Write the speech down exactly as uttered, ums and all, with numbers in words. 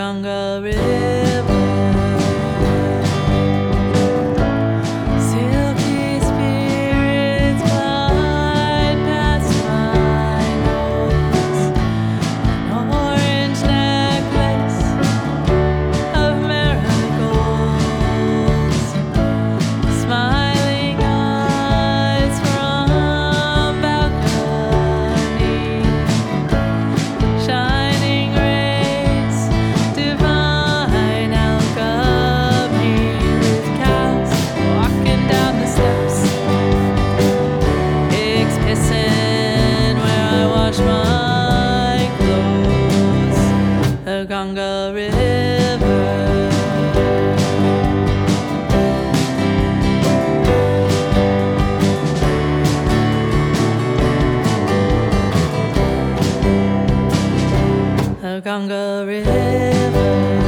Ganga River. Silky spirits glide past my nose. An orange necklace of marigolds. Smiling eyes from balcony. Shining rays, divine alchemy. With cows walking down the steps. Pigs pissing where I wash my clothes. The Ganga River. The Ganga River.